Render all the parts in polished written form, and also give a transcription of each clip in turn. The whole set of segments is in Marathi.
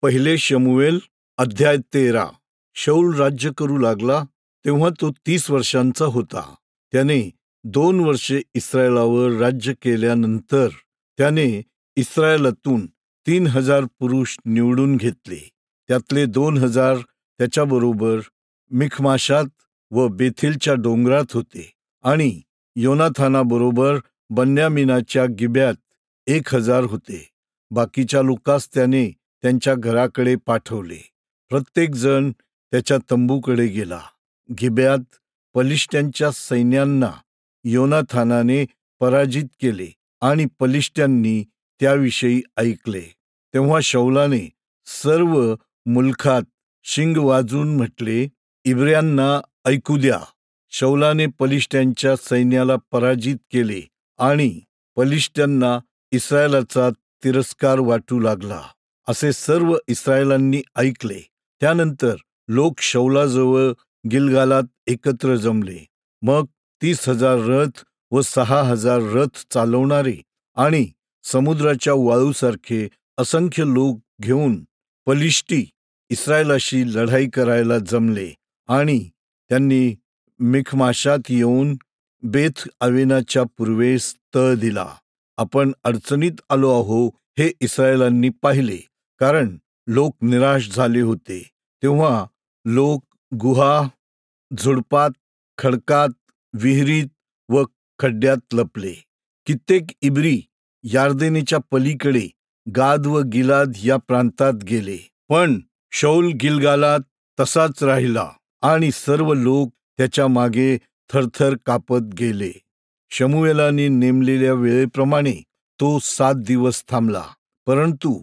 पहिले शमूएल अध्याय 13. शाऊल राज्य करू लागला तेव्हा तो 30 वर्षांचा होता. त्याने 2 वर्षे इस्रायलावर राज्य केल्यानंतर त्याने इस्रायलातून 3000 पुरुष निवडून घेतले. त्यातले 2000 त्याच्याबरोबर मिखमाशात व बेथेलच्या डोंगरात होते आणि योनाथानाबरोबर बन्यामीनाच्या गिब्यात 1000 होते. बाकीच्या लोकांस त्याने त्यांच्या घराकडे पाठवले. प्रत्येक जण त्याच्या तंबूकडे गेला. गिब्यात पलिश्त्यांच्या सैन्यांना योनाथानाने पराजित केले आणि पलिश्त्यांनी त्याविषयी ऐकले. तेव्हा शाऊलाने सर्व मुलखात शिंग वाजवून म्हटले, इब्रियांना ऐकू द्या. शाऊलाने पलिश्त्यांच्या सैन्याला पराजित केले आणि पलिश्त्यांना इस्रायलाचा तिरस्कार वाटू लागला असे सर्व इस्रायलांनी ऐकले. त्यानंतर लोक शाऊलाजवळ गिलगालात एकत्र जमले. मग 30,000 रथ व 6,000 रथ चालवणारे आणि समुद्राच्या वाळूसारखे असंख्य लोक घेऊन पलिश्ती इस्रायलाशी लढाई करायला जमले आणि त्यांनी मिखमाशात येऊन बेथ आवेनाच्या पूर्वेस तळ दिला. आपण अडचणीत आलो आहो हे इस्रायलांनी पाहिले, कारण लोक निराश झाले होते. तेव्हा लोक गुहा, झुडपात, खडकात, विहिरीत व खड्ड्यात लपले. कित्येक इब्री यार्देनीच्या पलीकडे गाद व गिलाद या प्रांतात गेले. पण शाऊल गिलगालात तसाच राहिला आणि सर्व लोक त्याच्या मागे थरथर कापत गेले. शमूएलाने नेमलेल्या वेळेप्रमाणे तो 7 दिवस थांबला, परंतु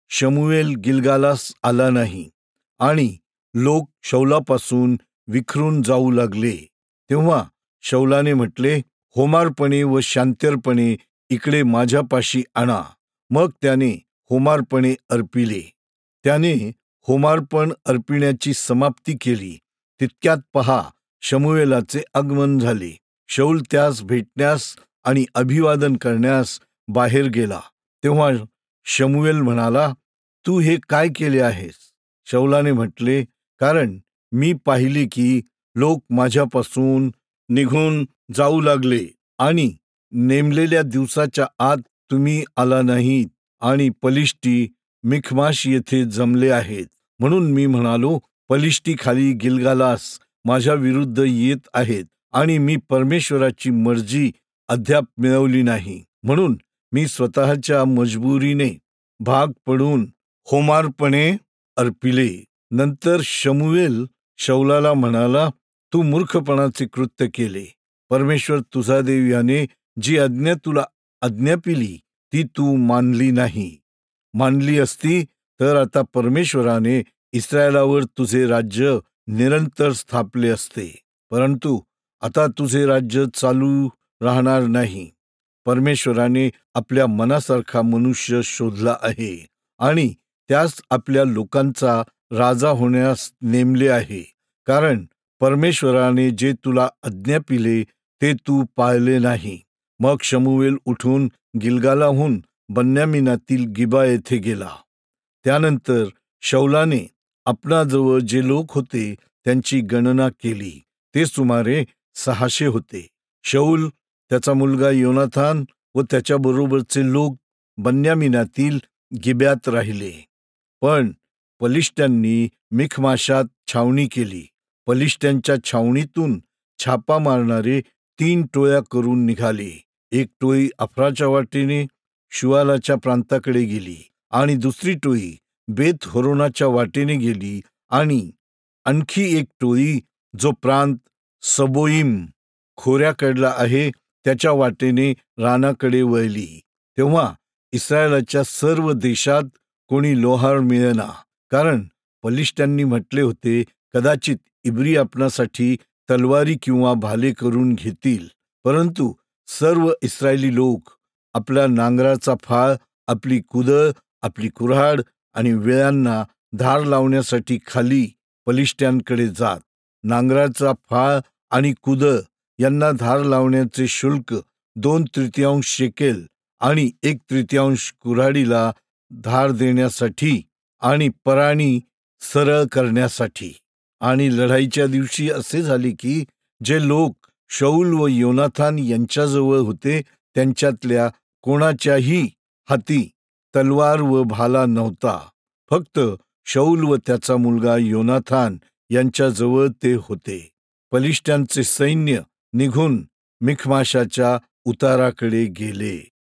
शमूएल गिलगालास आला नाही आणि लोक शाऊलापासून विखरून जाऊ लागले. तेव्हा शाऊलाने म्हटले, होमारपणे व शांत्यर्पणे इकडे माझ्यापाशी आणा. मग त्याने होमारपणे अर्पिले. त्याने होमार्पण अर्पिण्याची समाप्ती केली. तितक्यात पहा, शमूएलाचे आगमन झाले. शाऊल त्यास भेटण्यास आणि अभिवादन करण्यास बाहेर गेला. तेव्हा शमूएल म्हणाला, तू हे काय केले आहेस? शाऊलाने म्हटले, कारण मी पाहिले की लोक माझ्यापासून निघून जाऊ लागले आणि नेमलेल्या दिवसाच्या आत तुम्ही आला नाहीत आणि पलिश्ती मिखमाश येथे जमले आहेत. म्हणून मी म्हणालो, पलिश्ती खाली गिलगालास माझ्या विरुद्ध येत आहेत आणि मी परमेश्वराची मर्जी अद्याप मिळवली नाही. म्हणून मी स्वतःच्या मजबुरीने भाग पडून होमारपणे अर्पिले. नंतर शमूएल शाऊलाला म्हणाला, तू मूर्खपणाचे कृत्य केले. परमेश्वर तुझा देव याने जी आज्ञा तुला आज्ञापिली ती तू मानली असती तर आता परमेश्वराने इस्रायलावर तुझे राज्य निरंतर स्थापले असते. परंतु आता तुझे राज्य चालू राहणार नाही. परमेश्वराने आपल्या मनासारखा मनुष्य शोधला आहे आणि त्यास आपल्या लोकांचा राजा होण्यास नेमले आहे, कारण परमेश्वराने जे तुला आज्ञापिले ते तू पाळले नाही. मग शमूएल उठून गिलगालाहून बन्यामीनातील गिबा येथे गेला. त्यानंतर शाऊलाने आपणाजवळ जे लोक होते त्यांची गणना केली. ते सुमारे 600 होते. शाऊल, त्याचा मुलगा योनाथान व त्याच्याबरोबरचे लोक बन्यामीनातील गिब्यात राहिले. पण पलिश्त्यांनी मिखमाशात छावणी केली. पलिश्त्यांच्या छावणीतून छापा मारणारे 3 टोळ्या करून निघाले. एक टोळी अफ्राच्या वाटेने शुआलाच्या प्रांताकडे गेली आणि दुसरी टोळी बेथ होरोनाच्या वाटेने गेली आणि आणखी एक टोळी जो प्रांत सबोईम खोऱ्याकडला आहे त्याच्या वाटेने रानाकडे वळली. तेव्हा इस्रायलाच्या सर्व देशात कोणी लोहार मिळेना, कारण पलिश्त्यांनी म्हटले होते, कदाचित इब्री आपणासाठी तलवारी किंवा भाले करून घेतील. परंतु सर्व इस्रायली लोक आपल्या नांगराचा फाळ, आपली कुदळ, आपली कुऱ्हाड आणि विळ्यांना धार लावण्यासाठी खाली पलिश्त्यांकडे जात. नांगराचा फाळ आणि कुदळ यांना धार लावण्याचे शुल्क 2/3 शेकेल आणि 1/3 कुऱ्हाडीला धार देण्यासाठी आणि पराणी सरळ करण्यासाठी. आणि लढाईच्या दिवशी असे झाले की जे लोक शौल व योनाथान यांच्याजवळ होते त्यांच्यातल्या कोणाच्याही हाती तलवार व भाला नव्हता. फक्त शौल व त्याचा मुलगा योनाथान यांच्याजवळ ते होते. फलिष्त्यांचे सैन्य निघून मिखमाशाच्या उताराकडे गेले.